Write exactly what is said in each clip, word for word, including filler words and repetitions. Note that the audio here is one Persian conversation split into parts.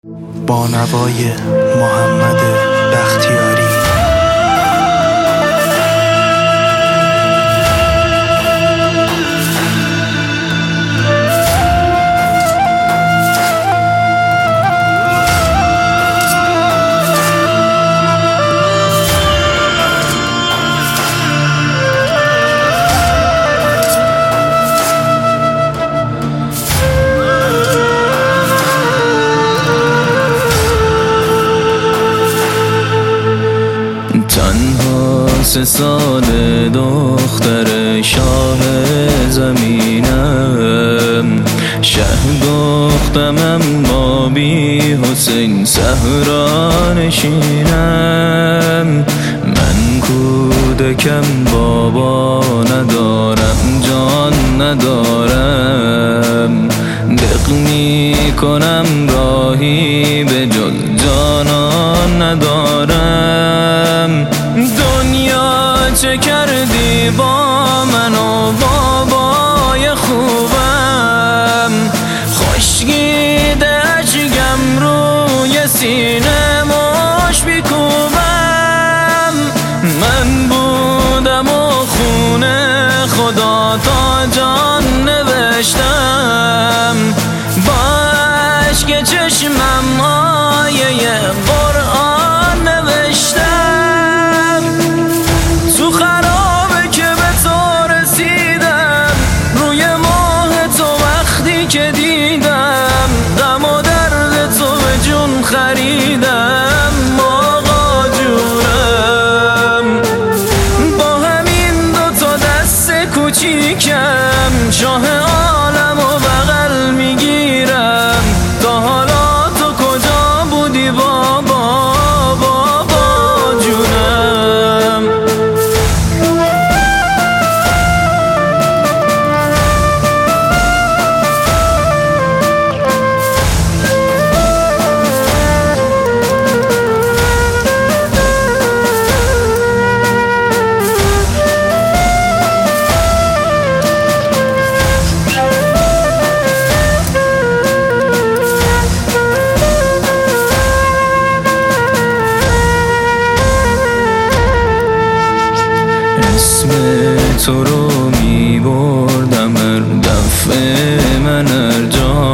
با نوای محمد بختیاری. تنها سه سال دختر شاه زمینم، شه گفتم اما بی حسین صحرا نشینم. من کودکم بابا ندارم، جان ندارم، دق می کنم راهی به جز جانان ندارم. دنیا چه کردی با من و بابای خوبم، خشکیده اشکم روی سینه ماش بیکوبم. من بودم و خونه خدا تا جان نوشتم، با اشک چشمم آیه قرآن نوشتم. تو خرابه که به تو رسیدم، روی ماه تو وقتی که دیدم، غم و درد تو به جون خریدم. آقا جونم با همین دو تا دست کوچیکم، شاه عالم و بغل میگیرم. تا حالا تو کجا بودی بابا، بابا جونم؟ اسم تو رو می بردم هر دفعه من هر جا،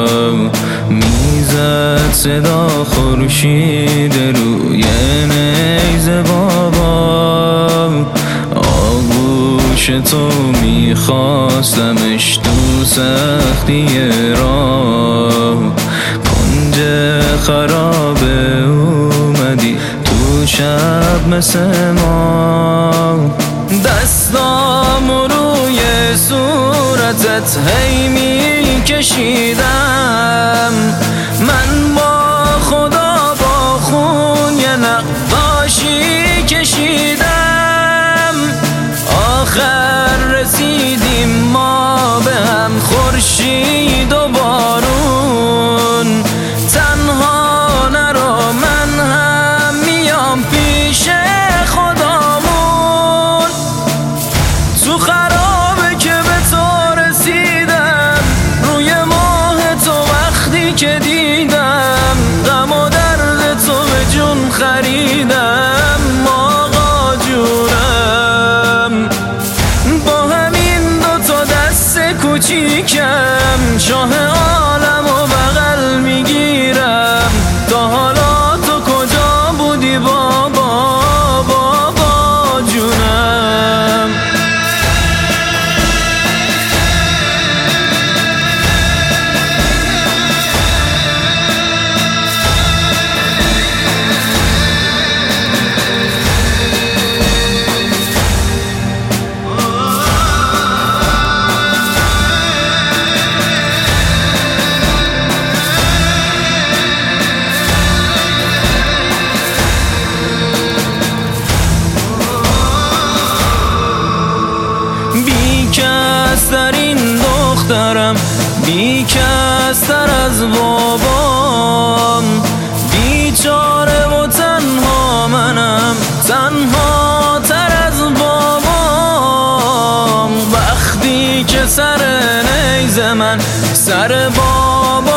میزد صدا خورشید روی نیزه بابا. آغوش تو میخواستمش تو سختی راه، کنج خرابه اومدی تو شب مثل ما. دستامو روی صورتت هی می کشیدم، من با خدا با خون یه نقاشی کشیدم. آخر رسیدیم ما به هم، خورشید و بارون. تنها نرو من هم میام پیش خدامون. تو خرابه که به تو رسیدم، روی ماه تو وقتی که دیدم، غم و درد تو به جون خریدم. آقا جونم با همین دو تا دست کوچیکم، شاه عالم و بغل میگیرم. تا حالا تو کجا بودی بابا، بابا جونم؟ بی‌کس‌تر این دخترم، بی‌کس‌تر از بابام. بیچاره و تنها منم، تنها تر از بابام. وقتی که سر نیز من سر بابا